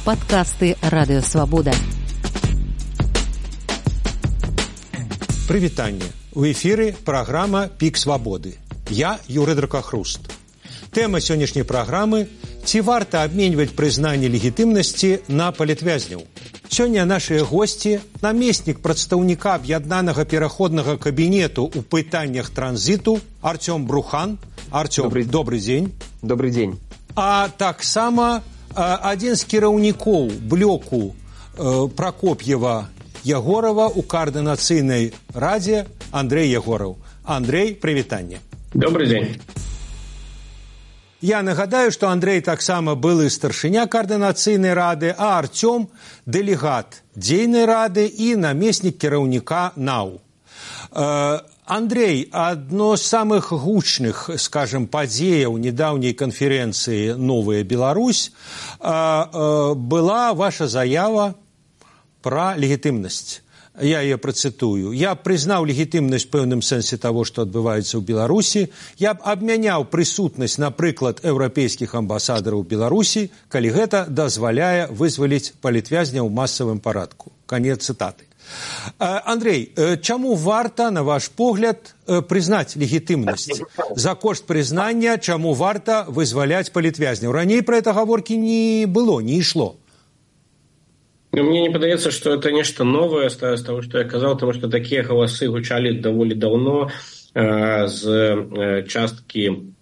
Падкасты Радыёвабода. Прывітанне. У эфіры праграма «Пік свабоды». Я Юрый Дракахруст. Тэма сённяшняй праграмы – ці варта абменьваць прызнанне легітымнасці на палітвязняў. Сёння нашыя госці – намеснік прадстаўніка аб'яднанага пераходнага кабінету ў пытаннях транзіту Артём Брухан. Артём, добрый дзень. Добрый дзень. А таксама адзін з кіраўнікоў блоку Пракоп'ева-Ягорова ў каардынацыйнай радзе Андрэй Ягораў. Андрэй, прывітанне. Добрый дзень. Я нагадаю, што Андрэй таксама былы старшыня каардынацыйнай рады, а Артём – дэлегат дзейнай рады і намеснік кіраўніка НАУ. Андрэй, адно з самых гучных, скажем, падзеяў недаўняй канферэнцыі «Новая Беларусь» была ваша заява пра легітымнасць. Я ее працытую. Я прызнаў легітымнасць в пэўным сэнсе того, што адбываецца ў Беларусі. Я б абмяняў прысутнасць, напрыклад, еўрапейскіх амбасадараў Беларусі, калі гэта дазваляе вызваліць палітвязняў у масавым парадку. Канец цытаты. Андрэй, чаму варта, на ваш погляд, прызнаць легітымнасць? За кошт прызнання, чаму варта вызваляць палітвязняў? Раней про это гаворкі не было, не ішло. Мне не падаецца, што это нешта новае з таго, што я казаў, таму што такія галасы гучалі даволі даўно з часткі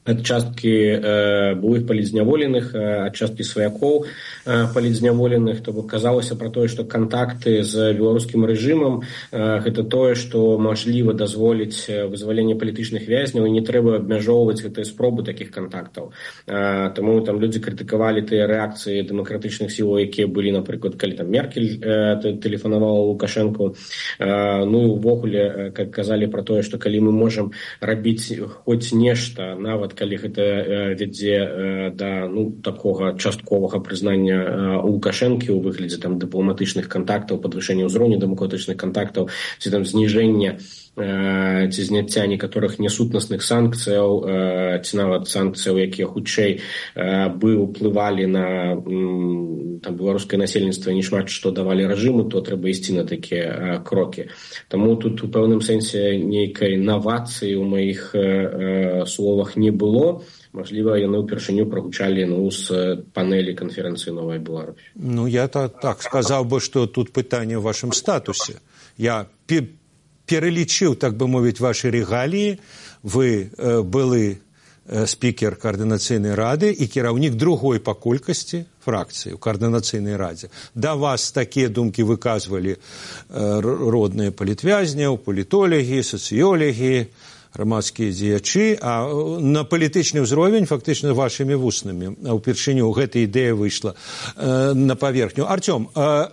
былых палітзняволеных, ад часткі сваякоў палітзняволеных, то бок казалася пра тое, што кантакты з беларускім рэжымам гэта тое, што мажліва дазволіць вызваленне палітычных вязняў, і не трэба абмяжоўваць гэтыя спробы такіх кантактаў. Таму там людзі крытыкавалі тыя рэакцыі дэмакратычных сілаў, якія былі, напрыклад, калі там Меркель тэлефанавала Лукашэнку. Ну і ўвогуле казалі пра тое, што калі мы можам рабіць хоць нешта, нават калі гэта вядзе да такога частковага прызнання Лукашэнкі ў выглядзе там дыпламатычных кантактаў, падвышэння ўзроўню дэмакратычных кантактаў, ці там зніжэння ці зняцця некаторых нясутнасных санкцыяў, ці нават санкцыяў, якія хутчэй бы ўплывалі на беларускае насельніцтва, не шмат што давалі рэжыму, то трэба ісці на такія крокі. Таму тут у пэўным сэнсе нейкай навацыі ў маіх словах не было. Мажліва, яны ўпершыню прагучалі з панелі канферэнцыі «Новая Беларусь». Я так сказаў бы, што тут пытанне ў вашым статусе. Я пералічыў, так бы мовіць, вашы рэгаліі. Вы былы спікер каардынацыйнай рады і кіраўнік другой па колькасці фракцыі ў каардынацыйнай радзе. Да вас такія думкі выказвалі родныя палітвязняў, палітолагі, сацыёлагі, грамадскія дзеячы, а на палітычны ўзровень фактычна вашымі вуснамі ўпершыню гэта ідэя выйшла на паверхню. Артём,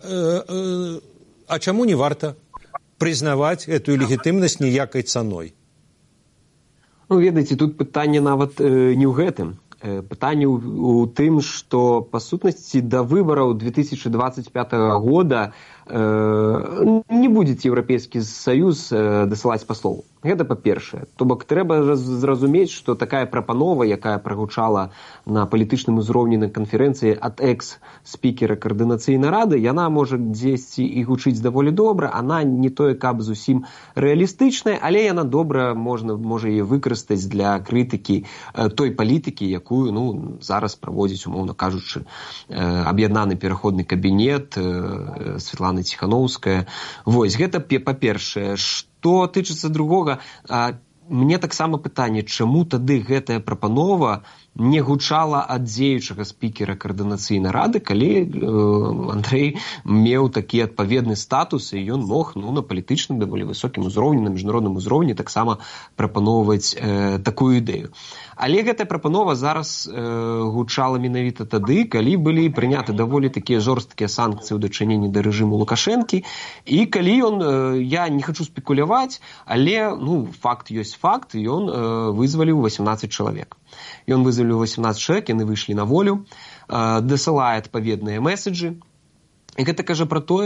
а чаму не варта прызнаваць эту легітымнасць ніякай цаной? Ведаеце, тут пытанне нават не ў гэтым. Пытанне ў тым, што, па сутнасці, да выбараў 2025 года не будзе Еўрапейскі Саюз дасылаць паслоў. Гэта па-першае. То бок трэба зразумець, што такая прапанова, якая прагучала на палітычным узроўні на канферэнцыі ад экс-спікера каардынацыйнай рады, яна можа дзесьці і гучыць даволі добра, она не тое каб зусім рэалістычная, але яна добра можа яе выкарыстаць для крытыкі той палітыкі, якую зараз праводзіць, умоўна кажучы, аб'яднаны пераходны кабінет Светлана Ціхановская. Вось, гэта па-першае. Што тычыцца другога, мне таксама пытанне, чаму тады гэтая прапанова не гучала ад дзеючага спікера каардынацыйнай рады, калі Андрэй меў такі адпаведны статус, і ён мог на палітычным даволі высокім узроўні, на міжнародным узроўні таксама прапаноўваць такую ідэю. Але гэтая прапанова зараз гучала менавіта тады, калі былі прыняты даволі такія жорсткія санкцыі ў дачыненні да рэжыму Лукашэнкі, і калі ён, я не хачу спекуляваць, але факт ёсць факт, ён вызваліў 18 чалавек. Ён вызваліў 18 чалавек, яны выйшлі на волю, дасылае адпаведныя меседжы. І гэта кажа пра тое, што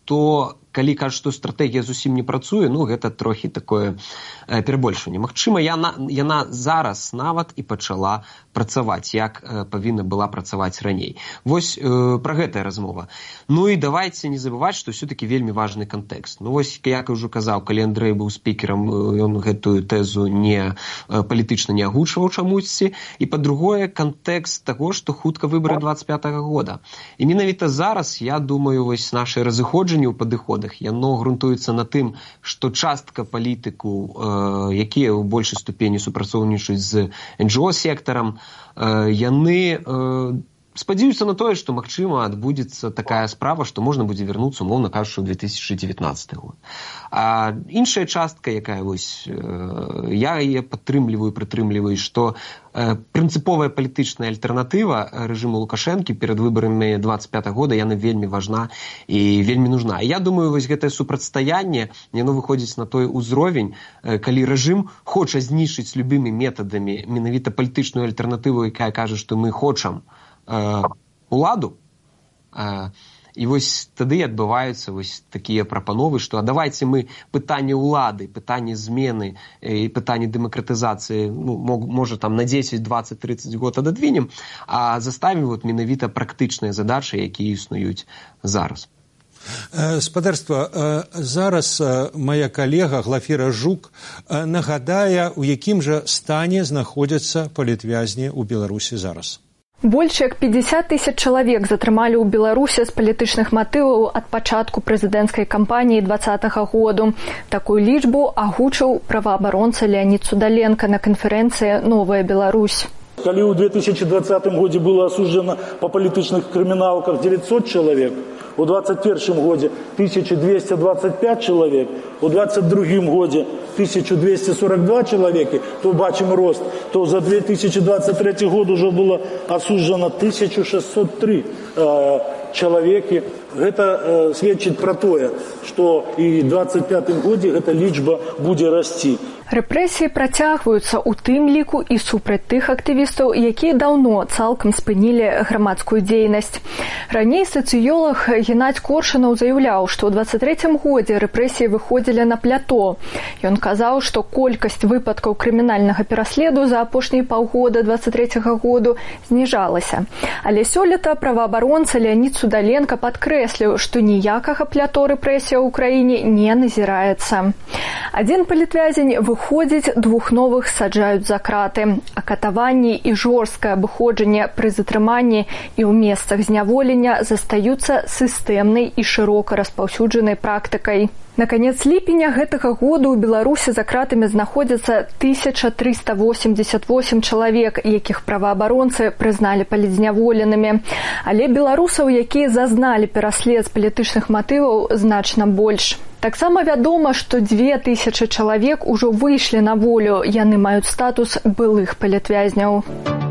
што калі кажуць, што стратэгія зусім не працуе, гэта трохі такое перабольшанне. Магчыма, яна зараз нават і пачала працаваць, як павінна была працаваць раней. Вось пра гэтая размова. І давайце не забываць, што ўсё-такі вельмі важны кантэкст. Вось, як я ўжо казаў, калі Андрэй быў спікерам, ён гэтую тэзу палітычна не агучваў чамусьці. І, па-другое, кантэкст таго, што хутка выбары 25-го года. І менавіта зараз, я думаю, вось нашы разыходжанні ў падыходах, яно грунтуецца на тым, што частка палітыкаў, якія ў большай ступені супрацоўнічаюць з НГО-сектарам, яны спадзяюцца на тое, што, магчыма, адбудзецца такая справа, што можна будзе вярнуцца, умоўна кажучы, ў 2019 год. А іншая частка, якая вось, я яе прытрымліваю, што прынцыповая палітычная альтэрнатыва рэжыму Лукашэнкі перад выбарамі 25 года, яна вельмі важна і вельмі нужна. Я думаю, вось гэтае супрацьстаянне, яно выходзіць на той узровень, калі рэжым хоча знішчыць любымі метадамі менавіта палітычную альтэрнатыву, якая кажа, што мы хочам уладу, і вось тады адбываюцца вось такія прапановы, што давайце мы пытанне ўлады, пытанне змены і пытанне дэмакратызацыі, можа там на 10, 20, 30 год ададвінем, а заставім менавіта практычныя задачы, якія існуюць зараз. Спадарства, зараз моя калега Глафіра Жук нагадае, у якім жа стане знаходзяцца палітвязні ў Беларусі зараз. Больш як 50 тысяч чалавек затрымалі ў Беларусі з палітычных матываў ад пачатку прэзідэнцкай кампаніі 2020 году. Такую лічбу агучыў праваабаронца Леонід Судаленко на канферэнцыі «Новая Беларусь». Калі ў 2020 годзе было асуджана па палітычных крыміналках 900 чалавек, у 2021 годзе 1225 чалавек, у 2022 годзе 1242 чалавекі, то бачым рост, то за 2023 год уже было асуджана 1603 чалавекі. Гэта сведчыць пра тое, што і ў 2025 годзе гэта лічба будзе расці. Рэпрэсіі працягваюцца ў тым ліку і супраць тых актывістаў, якія даўно цалкам спынілі грамадскую дзейнасць. Раней сацыёлаг Геннадзь Коршунаў заяўляў, што ў 2023 годзе рэпрэсіі выходзілі на плато. Ён казаў, што колькасць выпадкаў крымінальнага пераследу за апошнія паўгода 2023 году зніжалася. Але сёлета праваабаронца Леонід Судаленко падкрэсліў, што ніякага плято рэпрэсія ў краіне не назіраецца. Адзін палітвязень выходзіць, двух новых саджаюць за краты. А катаванні і жорсткае абыходжанне пры затрыманні і ў месцах зняволення застаюцца сістэмнай і шырока распаўсюджанай практыкай. На канец ліпеня гэтага года ў Беларусі за кратамі знаходзяцца 1388 чалавек, якіх праваабаронцы прызналі палітзняволенымі. Але беларусаў, якія зазналі пераслед з палітычных матываў, значна больш. Таксама вядома, што 2000 чалавек ужо выйшлі на волю, яны маюць статус былых палітвязняў.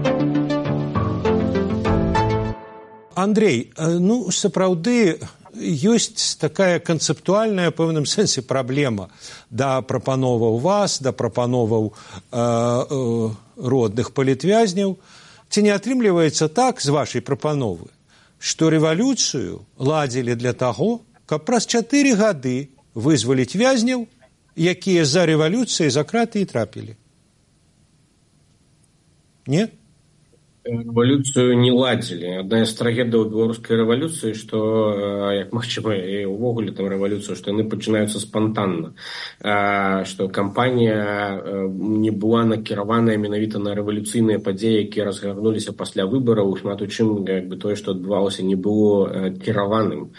Андрей, сапраўды, ёсць такая канцэптуальная, ў пэўным сэнсе, праблема да прапановаў вас, да прапановаў родных палітвязняў. Ці не атрымліваецца так з вашай прапановы, што рэвалюцыю ладзілі для таго, каб праз 4 гады вызваліць вязняў, якія за рэвалюцыяй за краты і трапілі? Не? Рэвалюцыю не ладзілі. Адна з трагедыяў беларускай рэвалюцыі, што, як магчыма, і ўвогуле там рэвалюцыю, што яны пачынаюцца спантанна. Што кампанія не была накіраваная менавіта на рэвалюцыйныя падзеі, якія разгарнуліся пасля выбараў, шмат у чым тое, што адбывалася, не было кіраваным.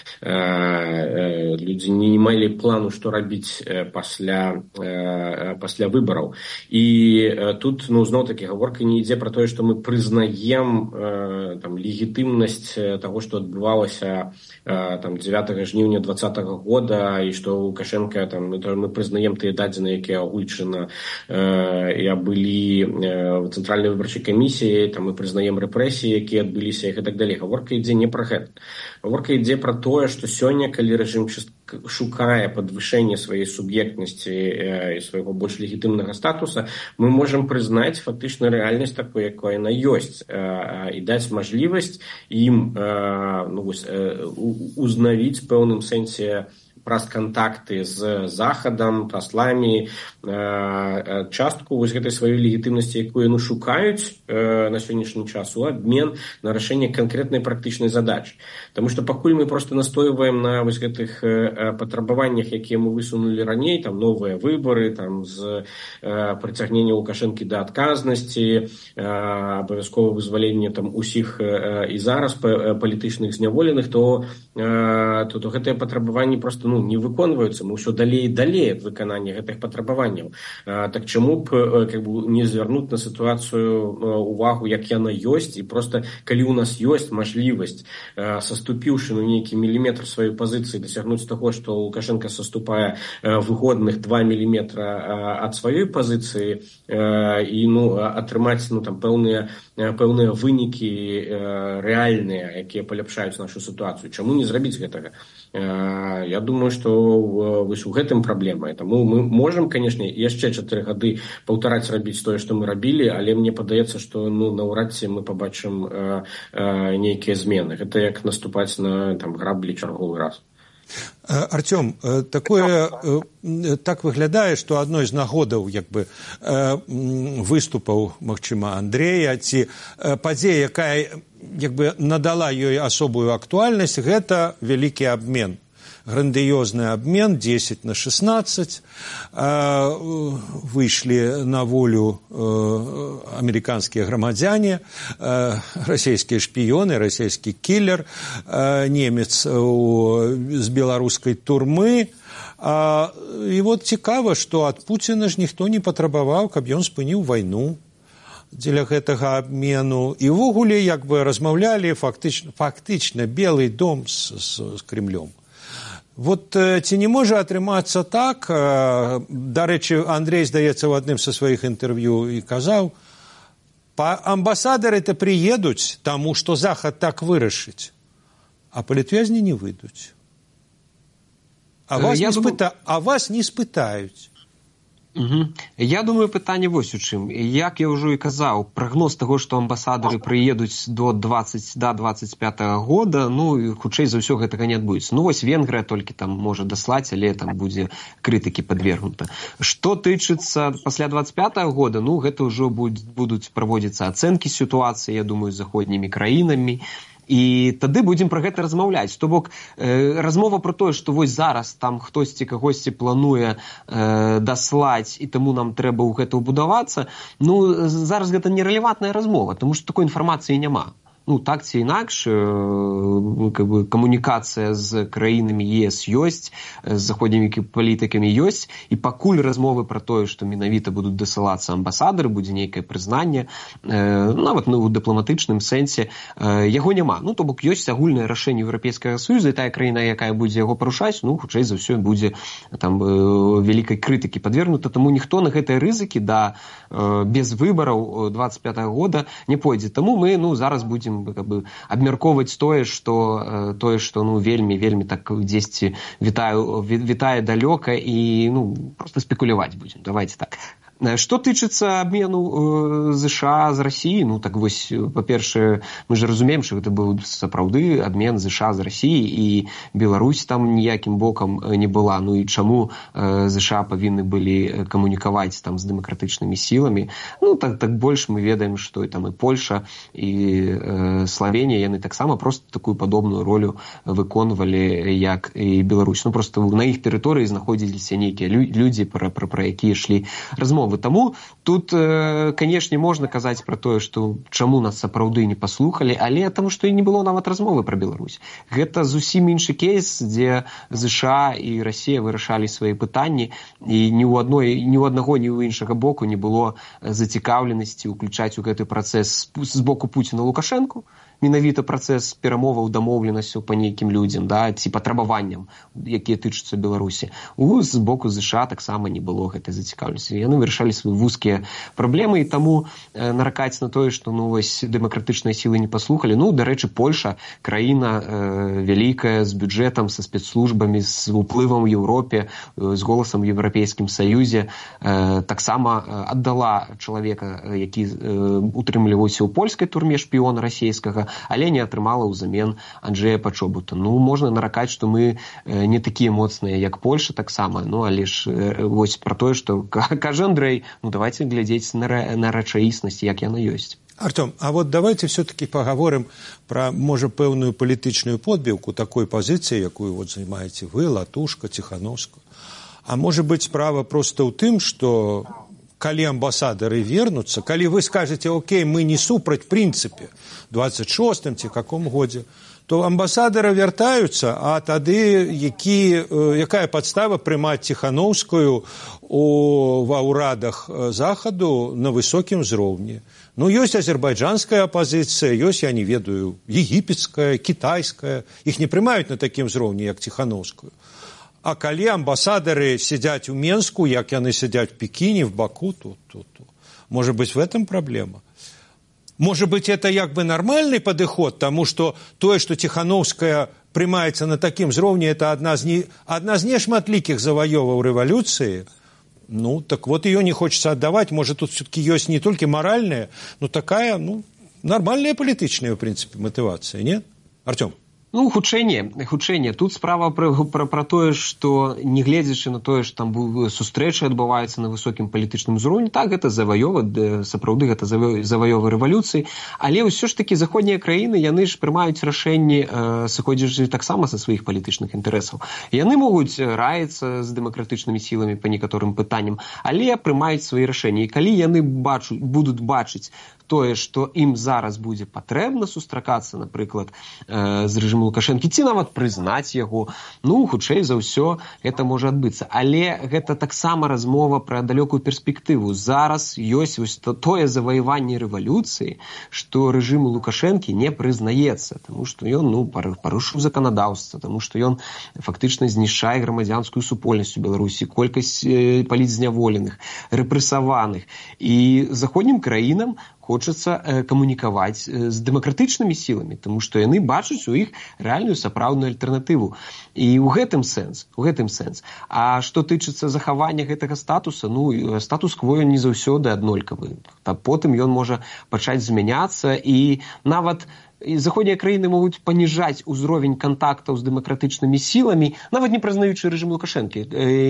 Людзі не мелі плану, што рабіць пасля выбараў. І тут, зноў-такі, гаворка не ідзе пра тое, што мы прызнаем легітымнасць таго, што адбывалася 9 жніўня 2020 года, і што Лукашенко, мы прызнаем тыя дадзеныя, якія агульчана і былі в Цэнтральнай выбарчай камісіі, мы прызнаем рэпрэсіі, якія адбыліся, і так далей. Гаворка ідзе не пра гэта. Гаворка ідзе пра тое, што сёння, калі рэжым шукае падвышэнне сваёй суб'ектнасці і свайго больш легітымнага статуса, мы можам прызнаць фактычна рэальнасць такой, якой яна ёсць. ёсць, і даць мажлівасць ім узнавіць в пэўным сэнсе праз кантакты з захадам, прасламі частку вось гэтай сваёй легітымнасці, якую яны шукаюць на сённяшні час у абмен на рашэнне канкрэтнай практычнай задачы. Таму што пакуль мы проста настойваем на вось гэтых патрабаваннях, якія мы высунулі раней, там новыя выбары, там з прыцягнення Лукашэнкі да адказнасці, абавязкова вызваленне там усіх і зараз палітычных зняволеных, то гэтыя патрабаванні проста не выконваюцца, мы ўсё далей і далей ад выканання гэтых патрабаванняў. Так чаму б не звярнуць на сітуацыю увагу, як яна ёсць, і проста калі ў нас ёсць мажлівасць, саступіўшы нейкі міліметр сваёй пазіцыі, дасягнуць таго, што Лукашенко саступае выгодных 2 міліметра ад сваёй пазіцыі і атрымаць там пэўныя вынікі рэальныя, якія паляпшаюць нашу сітуацыю. Чаму не зрабіць гэтага? Я думаю, што вось у гэтым праблема. Таму мы можам, канешне, яшчэ 4 гады паўтараць рабіць тое, што мы рабілі, але мне падаецца, што наўрад ці мы пабачым нейкія змены. Гэта як наступаць на граблі чарговы раз. Артём, так выглядае, што адной з нагодаў выступаў, магчыма, Андрэя, ці падзея, якая надала ёй асобую актуальнасць, гэта вялікі абмен. Грандыёзны абмен 10 на 16, выйшлі на волю амерыканскія грамадзяне, расійскія шпіёны, расійскі кілер, немец з беларускай турмы. І вот цікава, што ад Пуціна ж ніхто не патрабаваў, каб ён спыніў вайну дзеля гэтага абмену. І ўвогуле размаўлялі фактычна Белы дом з Кремлем. Вот ці не можа атрымацца так, дарэчы, Андрей, здаецца, у адным са сваіх інтэрв'ю і казаў, амбасадары-то прыедуць, таму што Захад так вырашыць, а палітвязні не выйдуць. А вас не спытаюць. Я думаю, пытанне вось у чым. Як я ўжо і казаў, прагноз таго, што амбасадары прыедуць до 25 года, хутчэй за ўсё гэтага не адбудзецца. Вось Венгрыя толькі там можа даслаць, але там будзе крытыкі падвергнута. Што тычыцца пасля 25 года, гэта ўжо будуць праводзіцца ацэнкі сітуацыі, я думаю, з заходнімі краінамі. І тады будзем пра гэта размаўляць. То бок, размова пра тое, што вось зараз там хтосьці кагосьці плануе даслаць, і таму нам трэба ў гэта ўбудавацца, зараз гэта нерэлевантная размова, таму што такой інфармацыі няма. Так ці інакш, камунікацыя з краінамі ЕС ёсць, з заходнімі палітыкамі ёсць, і пакуль размовы пра тое, што менавіта будуць дасылацца амбасадары, будзе нейкае прызнанне, нават у дыпламатычным сэнсе, яго няма. То бок, ёсць агульнае рашэнне Еўрапейскага Саюза, і тая краіна, якая будзе яго парушаць, хутчэй за ўсё будзе вялікай крытыкі падвергнута, таму ніхто на гэтыя рызыкі без выбараў 25 года не пойдзе. Таму мы зараз будзем абмяркоўваць тое, што вельмі так дзесьці вітае далёка, і проста спекуляваць будзем. Давайте так. Што тычыцца абмену ЗША з Расіі, так вось, па-першае, мы ж разумеем, што гэта быў сапраўды абмен ЗША з Расіі, і Беларусь там ніякім бокам не была. І чаму ЗША павінны былі камунікаваць там з дэмакратычнымі сіламі? Так больш мы ведаем, што і Польша, і Славенія, яны таксама проста такую падобную ролю выконвалі, як і Беларусь. Проста на іх тэрыторыі знаходзіліся нейкія людзі, пра якія ішлі размовы. Таму тут, канешне, можна казаць пра тое, што чаму нас сапраўды не паслухалі, але таму што і не было нават размовы пра Беларусь. Гэта зусім іншы кейс, дзе ЗША і Расія вырашалі свае пытанні, і ні ў аднаго, ні ў іншага боку не было зацікаўленасці ўключаць у гэты працэс з боку Пуціна Лукашэнку, менавіта працэс перамоваў, дамоўленасцяў па нейкім людзям, да, ці патрабаванням, якія тычацца Беларусі. З боку ЗША таксама не было гэтай зацікаўленасці. Яны вырашалі свае вузкія праблемы, і таму наракаць на тое, што дэмакратычныя сілы не паслухалі. Дарэчы, Польша, краіна вялікая, з бюджэтам, са спецслужбамі, з уплывам у Еўропе, з голасам у Еўрапейскім Саюзе, таксама аддала чалавека, які утрымліваўся ў польскай турме, шпіёна расійскага, але не атрымала ўзамен Анджэя Пачобута. Можна наракаць, што мы не такія моцныя, як Польша таксама, але ж вось пра тое, што кажа Андрэй, давайте глядзець на рэчаіснасць, як яна ёсць. Артем, а вот давайте все-таки поговорим про, может, пэўную палітычную подбіўку такой позиции, якую вот занимаете вы, Латушка, Тихановскую. А может быть, справа просто ў тым, что калі амбасадары вернутся, калі вы скажете, окей, мы не супраць прынцыпе, 26-м ці каком годзе, то амбасадары вяртаюцца, а тады якая падстава прымаць Тихановскую ва ўрадах Захаду на высокім ўзроўні? Ёсць азербайджанская апозіцыя, ёсць, я не ведаю, егіпецкая, кітайская. Іх не прымаюць на такім ўзроўні, як Тихановскую. А калі амбасадары сядзяць у Менску, як яны сядзяць в Пекине, в Баку, то может быть, в этом проблема? Может быть, это як бы нормальный подыход, тому что тое, что Тихановская прымаецца на такім ўзроўні, это адна з нешматлікіх заваёваў рэвалюцыі. Так вот ее не хочется отдавать. Может, тут все-таки есть не только моральная, но такая, нормальная политичная, в принципе, мотивация, нет? Артем? Хутчэнне. Тут справа пра тое, што не гледзячы на тое, што там сустрэчы адбываюцца на высокім палітычным узроўні, так, гэта заваёва, сапраўды гэта заваёва рэвалюцыі, але ўсё ж такі заходнія краіны, яны ж прымаюць рашэнні, сыходзячы таксама са сваіх палітычных інтарэсаў. Яны могуць раіцца з дэмакратычнымі сіламі па некаторым пытанням, але прымаюць свае рашэнні. І калі яны будуць бачыць тое, што ім зараз будзе патрэбна сустракацца, напрыклад, з рэжымом Лукашэнкі, ці нават прызнаць яго, хутчэй за ўсё гэта можа адбыцца. Але гэта таксама размова пра далёкую перспектыву. Зараз ёсць вось тое заваяванне рэвалюцыі, што рэжыму Лукашэнкі не прызнаецца, таму што ён парушыў заканадаўства, таму што ён фактычна знішчае грамадзянскую супольнасць у Беларусі, колькасць палітзняволеных, рэпрэсаваных. І заходнім краінам хочацца камунікаваць з дэмакратычнымі сіламі, таму што яны бачаць у іх рэальную сапраўдную альтэрнатыву. І ў гэтым сэнс. А што тычыцца захавання гэтага статуса, статус-кво не заўсёды аднолькавы. Потым ён можа пачаць змяняцца, і нават заходнія краіны могуць паніжаць узровень кантактаў з дэмакратычнымі сіламі, нават не прызнаючы рэжым Лукашэнкі.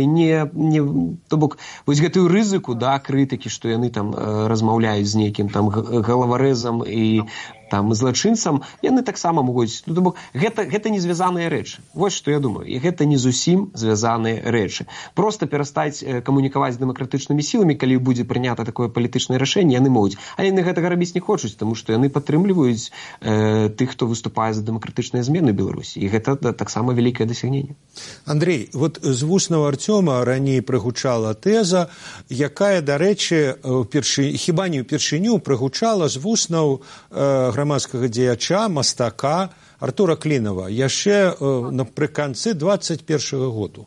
То бок, вось гэтую рызыку, крытыкі, што яны там размаўляюць з нейкім там галаварэзам і там злачынцам, яны таксама могуць. Гэта не звязаныя рэчы. Вось што я думаю. І гэта не зусім звязаныя рэчы. Проста перастаць камунікаваць з дэмакратычнымі сіламі, калі будзе прынята такое палітычнае рашэнне, яны могуць. Але яны гэтага рабіць не хочуць, таму што яны падтрымліваюць тых, хто выступае за дэмакратычныя змены ў Беларусі. І гэта таксама вялікае дасягненне. Андрей, вот з вуснаў Артёма раней прагучала тэза, якая, дарэчы, хіба не ўпершыню прагучала з вуснаў грамадскага дзеяча, мастака Артура Клінава яшчэ напрыканцы 21-го году.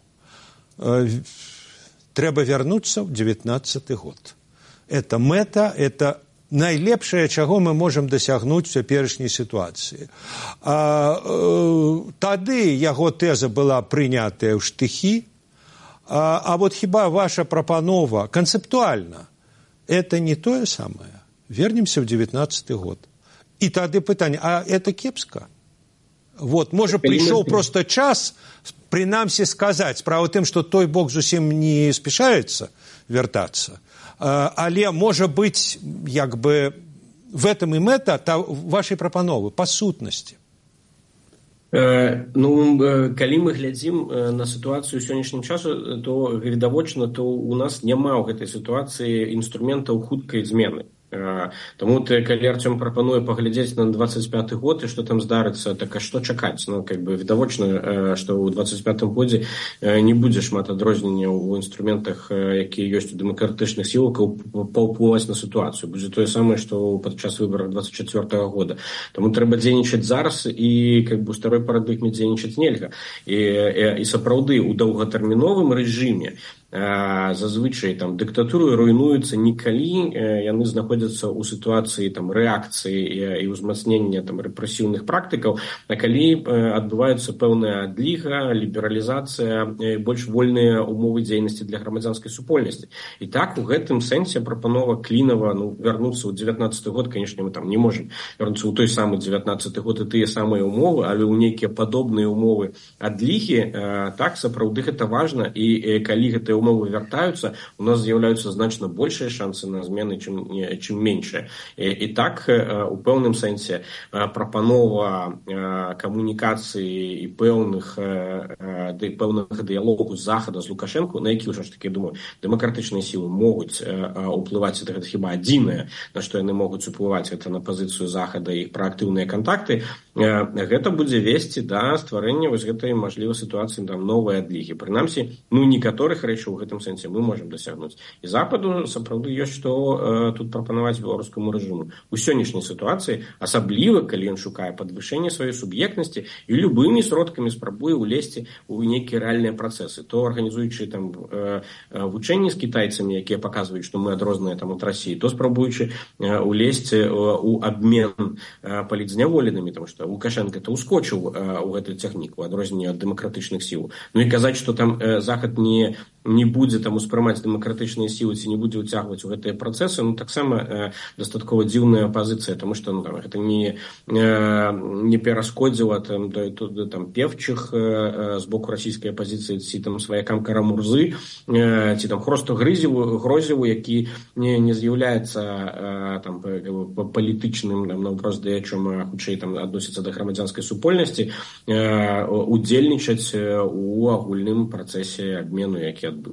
Трэба вярнуцца ў 19-й год. Это мэта, это найлепшае, чаго мы можам дасягнуць у цяперашняй сітуацыі. Тады яго тэза была прынятая ў штыхі, а вот хіба ваша прапанова канцэптуальна это не тое самае? Вернемся ў 19-й год. І тады пытанне, а это кепска? Вот, можа, прыйшоў просто час, прынамсі сказаць. Справа ў тым, што той бок зусім не спешаецца вяртацца. Але, можа быць, як бы, в этом і мэта вашай прапановы, па сутнасці. Калі мы глядзім на сітуацыю сённяшнім часу, то відавочна, то у нас няма ў гэтай сітуацыі інструментаў хуткай змены. Таму калі Артём прапануе паглядзець на 25 год і што там здарыцца, так а што чакаць? Відавочна, што ў 25 годзе не будзе шмат адрозненняў у інструментах, якія ёсць у дэмакратычных сілах, паўплываць на сітуацыю. Будзе тое самае, што падчас выбараў 24 года. Таму трэба дзейнічаць зараз і у старой парадыгме дзейнічаць нельга. І сапраўды ў доўгатэрміновым рэжыме зазвычай дыктатуры руйнуюцца не калі яны знаходзяцца ў сітуацыі рэакцыі і ўзмацнення рэпрэсіўных практыкаў, а калі адбываецца пэўная адліга, лібералізацыя, больш вольныя умовы дзейнасці для грамадзянскай супольнасці. І так у гэтым сэнсе прапанова Клінава вярнуцца ў 19 год, канешне, мы не можам вярнуцца ў той самы 19 год і тыя самыя умовы, але ў нейкія падобныя умовы адлігі, так, сапраўды гэта важна, і калі гэтыя умовы вяртаюцца, у нас з'яўляюцца значна большыя шансы на змены, чым меншыя. І так, у пэўным сэнсе, прапанова камунікацыі і пэўных дыялогу з Захада, з Лукашэнку, на які, ўжо ж таки, думаю, дэмакратычныя сілы могуць уплываць, гэта хіба адзінае, на што яны могуць уплываць, гэта на пазіцыю Захада і іх праактыўныя кантакты, гэта будзе весці да стварэння вось гэтай мажлівай сітуацыі новай адлігі. Прынамсі, некаторых рэчаў у гэтым сэнсе мы можам дасягнуць. І Западу сапраўды ёсць што тут прапанаваць беларускаму рэжыму. У сённяшняй сітуацыі, асабліва, калі ён шукае падвышэнне сваёй суб'ектнасці і любымі сродкамі спрабуе ўлезці ў нейкія рэальныя працэсы, то арганізуючы вучэнні з кітайцамі, якія паказваюць, што мы адрозныя ад Расіі, то спрабуючы ўлезці ў абмен палітзняволенымі, таму што Лукашенко ускочыў у гэты цягнік, у адрозненне ад дэмакратычных сіл. І казаць, што Захад не будзе успрымаць дэмакратычныя сілы ці не будзе ўцягваць у гэтыя працэсы, таксама дастаткова дзіўная пазіцыя, таму што гэта не перашкодзіла певчых з боку расійскай апазіцыі ці сваякам Карамурзы ці Хросту Грозеву, які не з'яўляецца палітычным наўпрост дзеячом, хутчэй адносіцца да грамадзянскай супольнасці, удзельнічаць у агульным працэсе абмену, які адбыўся.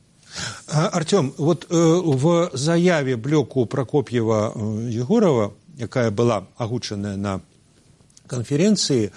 Артём, вот в заяве блоку Прокопьева-Егорова, якая была агучаная на конференции,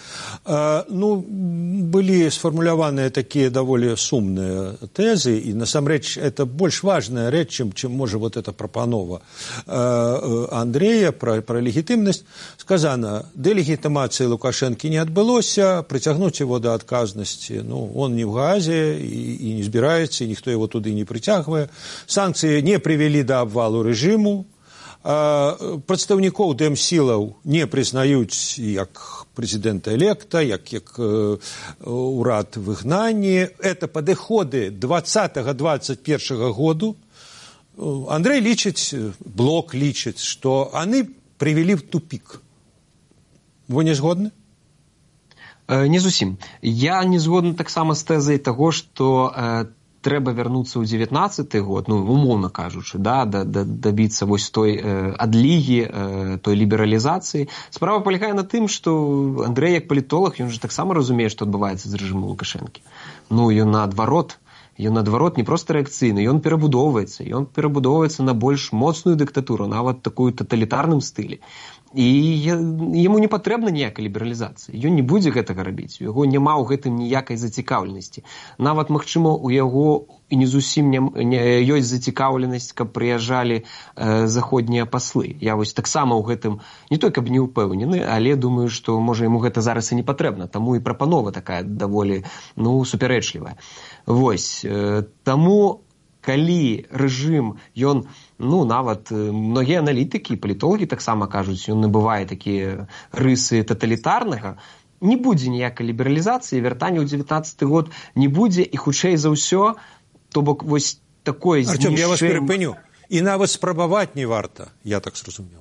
были сформуляваны такие довольно сумные тези, и насамрэч это больш важная рэч, чем может вот эта прапанова Андрея про легитимность. Сказано, делегитимации Лукашенко не отбылося, притягнуть его до отказности, он не в Газе и не избирается, и никто его туда не притягивает. Санкции не привели до обвалу режиму. Прадстаўнікоў дэмсілаў не прызнаюць як прэзідэнта-электа, як урад выгнанні. Это падыходы 20-21 году. Андрей лічыць, блок лічыць, што они привели в тупик. Вы не згодны? Не зусім. Я не згодны таксама з тэзай таго, што трэба вярнуцца ў 19 год, умоўна кажучы, дабіцца вось той адлігі, той лібералізацыі. Справа палягае на тым, што Андрэй як палітолог, ён же таксама разумее, што адбываецца з рэжымом Лукашэнкі. Ён наадварот не проста рэакцыйны, ён перабудоўваецца на больш моцную дыктатуру, нават такую таталітарным стылі. І яму не патрэбна ніякай лібералізацыі. Ён не будзе гэтага рабіць. У яго няма ў гэтым ніякай зацікаўленасці. Нават, магчыма, у яго і не зусім ёсць зацікаўленасць, каб прыязджалі заходнія паслы. Я вось таксама ў гэтым не той, каб не ўпэўнены, але думаю, што, можа, яму гэта зараз і не патрэбна. Таму і прапанова такая даволі, супярэчлівая. Вось. Таму, калі рэжым, ён, нават многія аналітыкі, палітолагі таксама кажуць, ён набывае такія рысы таталітарнага, не будзе ніякай лібералізацыі, вяртання ў 19 год не будзе, і хутчэй за ўсё, то бок вось такое знішэнне... Артём, я вас перапыню. І нават спрабаваць не варта, я так зразумеў.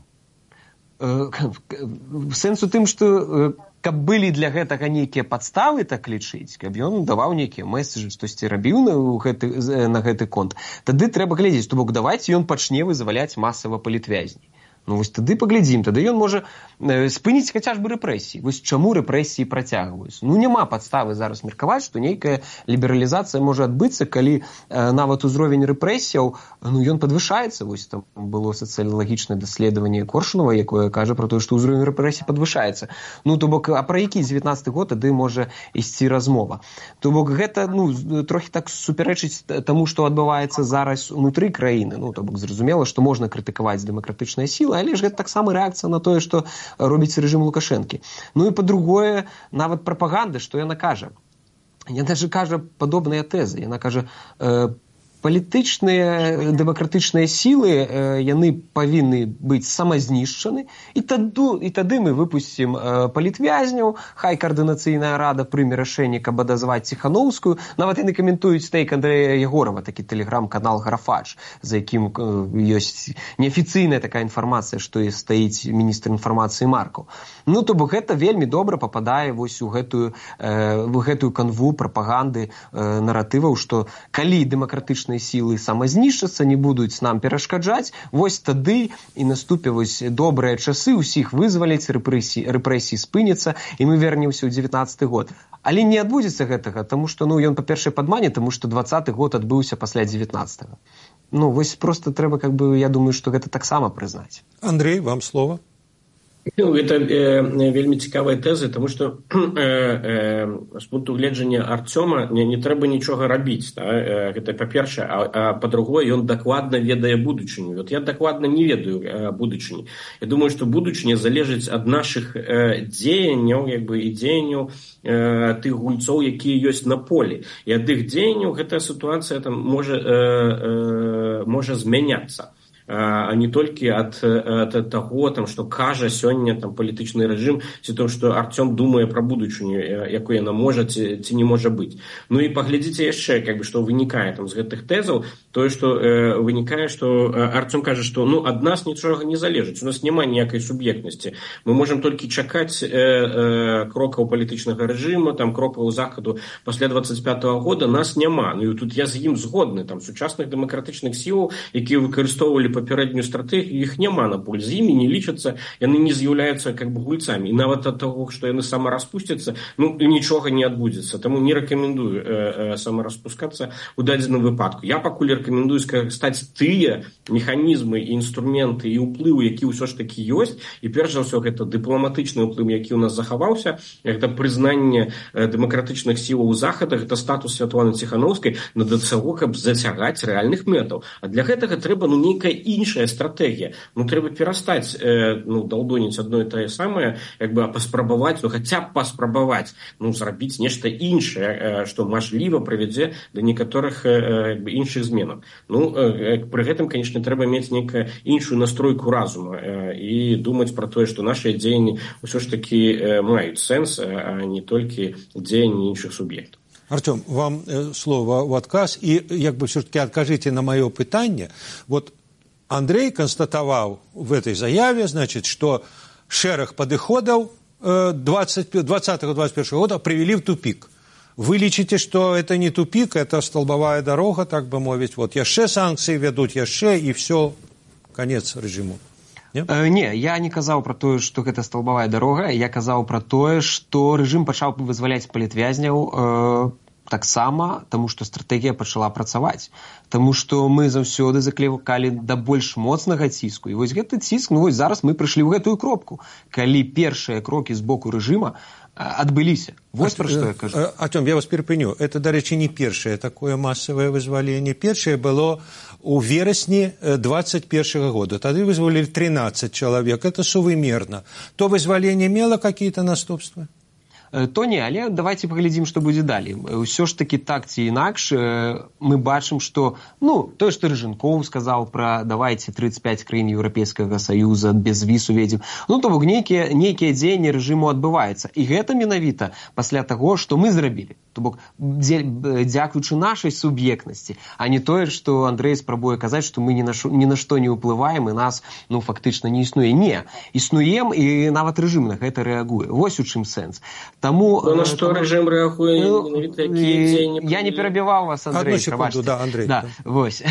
Сэнс у тым, што каб былі для гэтага нейкія падставы так лічыць, каб ён даваў нейкія месседжы, штосьці рабіў на гэты конт, тады трэба глядзець, то бок давайце ён пачне вызваляць масава палітвязней. Ну вось тады паглядзім, тады ён можа спыніць хаця ж бы рэпрэсіі. Вось чаму рэпрэсіі працягваюцца? Ну няма падставы зараз меркаваць, што нейкая лібералізацыя можа адбыцца, калі нават узровень рэпрэсіяў, ну ён падвышаецца. Вось там было сацыялагічнае даследаванне Коршунова, якое кажа пра тое, што ўзровень рэпрэсій падвышаецца. Ну то бок, а пра які 19 год тады можа ісці размова. То бок гэта, ну, трохі так супярэчыць таму, што адбываецца зараз унутры краіны. Ну, то бок зразумела, што можна крытыкаваць дэмакратычныя сілы, але ж гэта таксама рэакцыя на тое, што робіць рэжым Лукашэнкі. Ну і па-другое, нават прапаганда, што яна кажа. Яна же кажа падобныя тэзы. Яна кажа, палітычныя дэмакратычныя сілы, яны павінны быць самазнішчаны, і тады мы выпусцім палітвязняў, хай каардынацыйная рада прыме рашэнне, каб адазваць Ціханаўскую. Нават яны каментуюць тэйк Андрэя Ягорова, такі тэлеграм-канал «Графач», за якім ёсць неафіцыйная такая інфармацыя, што і стаіць міністр інфармацыі Маркаў. Ну, то бок гэта вельмі добра пападае вось у гэтую канву прапаганды, наратываў, што калі дэмакратычныя сілы самазнішчацца, не будуць нам перашкаджаць, вось тады і наступе вось добрыя часы, усіх вызваляць, рэпрэсіі спыняцца, і мы вернемся ў 19 год. Але не адбудзецца гэтага, таму што, ну, ён, па-першае, падмане, таму што 20 год адбыўся пасля 19-го. Ну, вось проста трэба, я думаю, што гэта таксама прызнаць. Андрей, вам слово. Ну, это вельмі цікавая тэза, тому што з пункту гледжання Артёма не трэба нічога рабіць. Гэта па-першае, а па-другое, ён дакладна ведае будучыню. Вот я дакладна не ведаю будучыні. Я думаю, што будучыня залежыць ад нашых дзеянняў, і дзеянняў тых гульцоў, якія ёсць на полі. І ад іх дзеянняў гэтая сітуацыя там можа змяняцца. А не толькі ад таго, што кажа сёння палітычны рэжым, ці то, што Артём думае пра будучыню, якой яна можа ці не можа быць. Ну і паглядзіце яшчэ, што вынікае з гэтых тэзаў, тое, што вынікае, што Артём кажа, што ад нас нічога не залежыць, у нас няма ніякай суб'ектнасці. Мы можам толькі чакаць крокаў палітычнага рэжыма, крокаў захаду пасля 25-го года, нас няма. Ну і тут я з ім згодны, сучасных дэмакратычных сілаў, якія выкарыстоўвалі папярэднюю стратэгію, іх няма на поле, з імі не лічацца, яны не з'яўляюцца гульцамі. І нават ад таго, што яны самараспусцяцца, нічога не адбудзецца. Таму не рэкамендую самараспускацца ў дадзеным выпадку. Я пакуль рэкамендую скарыстаць тыя механізмы і інструменты і ўплывы, які ўсё ж такі ёсць, і перш за ўсё гэта дыпламатычны ўплыў, які ў нас захаваўся, гэта прызнанне дэмакратычных сілаў у захада, гэта статус Святланы Ціханаўскай, да таго, каб зацягаць рэальных мэтаў. А для гэтага трэба нейкая іншая стратэгія. Трэба перастаць далдоніць адно і тое самае, паспрабаваць, хаця б паспрабаваць, зрабіць нешта іншае, што мажліва прывядзе да некаторых іншых зменаў. Пры гэтым, канечне, трэба мець нейкую іншую настройку разума і думаць пра тое, што нашыя дзеянні ўсё ж такі маюць сэнс, а не толькі дзеянні іншых суб'ектаў. Артём, вам слово в отказ, і все-таки откажите на мое пытанне. Вот Андрей констатовал в этой заяве, что шерах подыходов 20-21 года привели в тупик. Вы лічыце, что это не тупик, это столбовая дорога, так бы мовить. Вот яшчэ санкции ведут, яшчэ, и все, конец режиму. Не, я не казаў пра тое, што гэта столбовая дарога, я казаў пра тое, што рэжым пачаў вызваляць палітвязняў таксама, таму што стратэгія пачала працаваць. Таму што мы заўсёды заклікалі да больш моцнага ціску. І вось гэты ціск, зараз мы прыйшлі ў гэтую кропку, калі першыя крокі з боку рэжыма адбыліся. Вось пра што я кажу. Артём, я вас перапыню. Это, дарэчы, не першае такое масавае вызваленне. Першае было у верасні 21 года. Тады вызвалілі 13 чалавек. Это сувымерна. То вызваленне мела какие-то наступствы? То не, але давайте паглядзім, што будзе далей. Усё ж такі так ці інакш мы бачым, што, тое, што Рыжынкоў сказаў пра давайте 35 краін Еўрапейскага Саюза без віз уведзем. То бок нейкія дзеянні рэжыму адбываюцца. І гэта менавіта пасля таго, што мы зрабілі. То бок, дзякуючы нашай суб'ектнасці, а не тое, што Андрэй спрабуе казаць, што мы ні на што не ўплываем і нас, фактычна не існуе. Не, існуем, і нават рэжым на гэта рэагуе. Вось у чым сэнс. Таму... На што рэжым рэагуе? Я не перабіваў вас, Андрэй. Одну секунду, да, Андрэй. Да, вось.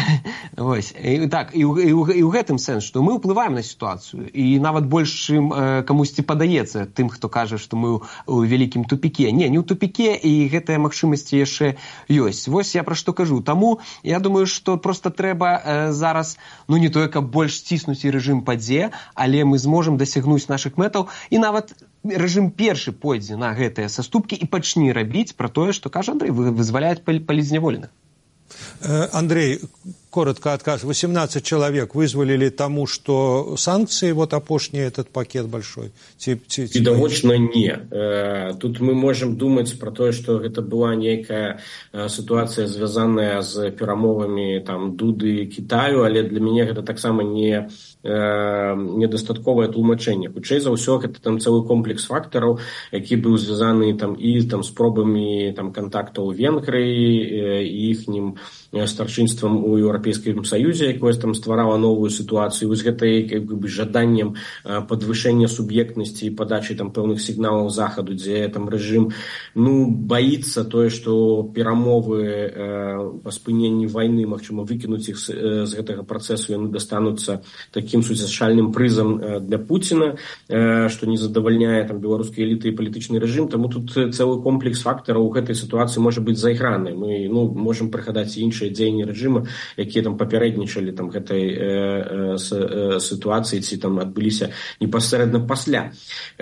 Так, і ў гэтым сэнс, што мы ўплываем на сітуацыю, і нават больш, чым камусьці падаецца, тым, хто кажа, што мы ў вялікім тупіке. Не ў тупіке, і гэта магчымасці яшчэ ёсць. Вось я пра што кажу. Таму я думаю, што проста трэба зараз, не тое, каб больш ціснуць і рэжым падзе, але мы зможам дасягнуць нашых мэтаў, і нават рэжым першы пойдзе на гэтыя саступкі і пачне рабіць пра тое, што кажа Андрэй, вызваляць палітзняволеных. Андрей, коротко отказ. 18 человек вызволили тому, что санкции, вот опошний этот пакет большой? Відавочна, не. Тут мы можем думать про то, что это была некая ситуация, звязаная с перамовами там, Дуды Китаю, але для меня это так само не недастатковае тлумачэнне. Хутчэй за ўсё, гэта там цэлы комплекс фактараў, які быў звязаны там, і там, спробамі там, кантактаў Венгрыі, і іхнім старшынствам у Еўрапейскім Саюзе, якое там стварала новую сітуацыю, з гэтай жаданнем падвышэння суб'ектнасці і падачы там, пэўных сігналаў захаду, дзе там рэжым баіцца тое, што перамовы па спыненні вайны, магчыма, выкінуць іх з гэтага працэсу, яны дастануцца таким суцяшальным прызам для Пуціна, што не задавальняе там беларускія эліты і палітычны рэжым. Таму тут цэлы комплекс фактараў у гэтай сітуацыі можа быць зайграны. Мы можам прыгадаць іншыя дзеянні рэжыма, якія там папярэднічалі там гэтай сітуацыі, ці там адбыліся непасрэдна пасля,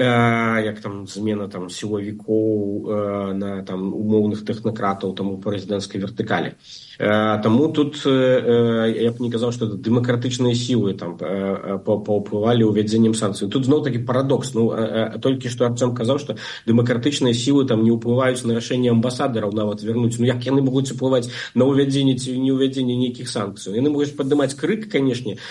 як там змена там сілавікоў на там умоўных тэхнакратаў там у прэзідэнцкай вертыкалі. Таму тут я б не казаў, што дэмакратычныя сілы там паўплывалі ўвядзеннем санкцый. Тут зноў-такі парадокс. Толькі што Артём казаў, што дэмакратычныя сілы там не ўплываюць на рашэнне амбасадараў нават вярнуць. Як яны могуць уплываць на ўвядзенне ці не ўвядзенне нейкіх санкцый? Яны могуць падымаць крык, канешне,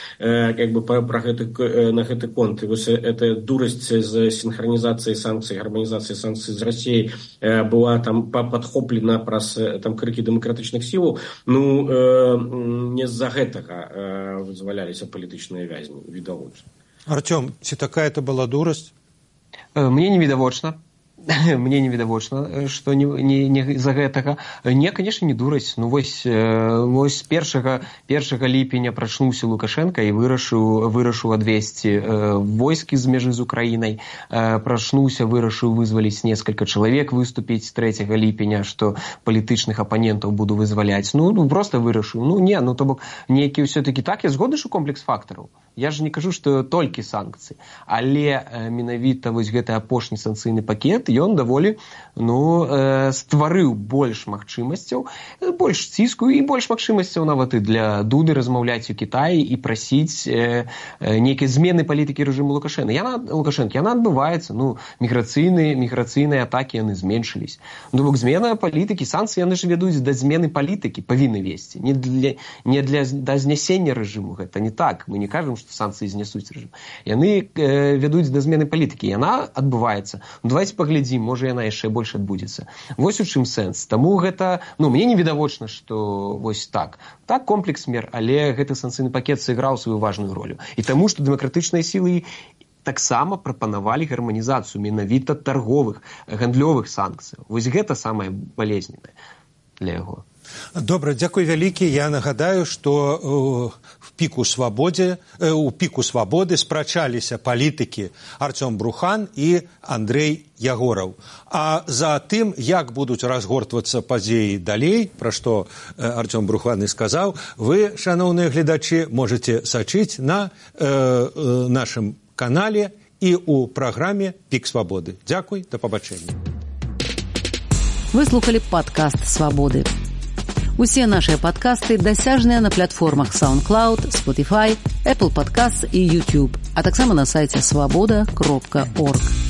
на гэты конт. І вось эта дурасць з сінхранізацыяй санкцый, гарманізацыяй санкцый з Расіяй была там падхоплена праз там крыкі дэмакратычных сілаў. Не з-за гэтага вызваляліся палітычныя вязні, відавочна. Артём, ці такая-то была дурасць? Мне не відавочна. Мне не відавочна, што не з-за гэтага. Не, канешне, не дурасць. Вось 1 ліпеня прачнуўся Лукашенко і вырашыў адвесці войскі з межы з Украінай. Прачнуўся, вырашыў вызваліць некалькі чалавек, выступіць 3 ліпеня, што палітычных апанентаў буду вызваляць. Проста вырашыў. То бок, нейкі ўсё-такі так, я згодны, што комплекс фактараў. Я ж не кажу, што толькі санкцыі. Але менавіта вось гэты апошні санкцыйны пакет, ён даволі стварыў больш магчымасцяў, больш ціску і больш магчымасцяў нават і для Дуды размаўляць у Кітаі і прасіць нейкай змены палітыкі рэжыму Лукашенка. Яна адбываецца. Міграцыйныя атакі яны зменшылись. Бок змена палітыкі, санкцыі яны ж вядуць да змены палітыкі, павінны весці. Не да знясення рэжыму. Гэта не так. Мы не кажам, што санкцыі знясуць рэжым. Яны вядуць да змены палітыкі. Яна адбываецца. Давайте паглядзім, можа яна яшчэ больш адбудзецца. Вось у чым сэнс. Таму гэта, мне не відавочна, што вось так. Так, комплекс мер, але гэты санкцыйны пакет сыграў сваю важную ролю. І таму, што дэмакратычныя сілы таксама прапанавалі гарманізацыю менавіта торговых, гандлёвых санкцыяў. Вось гэта самае балезненнае для яго. Добра, дзякуй вялікі. Я нагадаю, што у піку свабоды спрачаліся палітыкі Артём Брухан і Андрэй Ягораў. А за тым, як будуць разгортвацца падзеі далей, пра што Артём Брухан і сказаў, вы, шаноўныя гледачы, можаце сачыць на нашым канале і ў праграме «Пік свабоды». Дзякуй, да пабачэння. Вы слухали падкаст «Свабоды». Усе нашыя падкасты дасяжныя на платформах SoundCloud, Spotify, Apple Podcasts і YouTube, а таксама на сайце swaboda.org.